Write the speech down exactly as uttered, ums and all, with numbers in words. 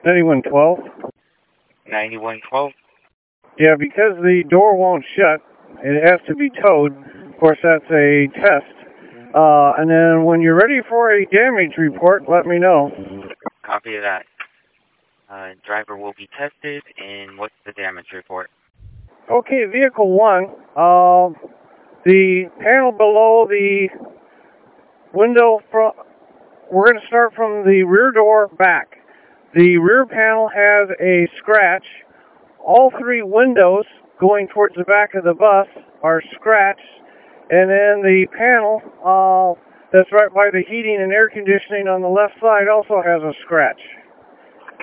ninety-one twelve. ninety-one twelve? Yeah, because the door won't shut, it has to be towed. Of course, that's a test. Uh, and then when you're ready for a damage report, let me know. Copy that. Uh, driver will be tested, and what's the damage report? Okay, vehicle one, uh, the panel below the window, front, we're going to start from the rear door back. The rear panel has a scratch. All three windows going towards the back of the bus are scratched. And then the panel uh, that's right by the heating and air conditioning on the left side also has a scratch.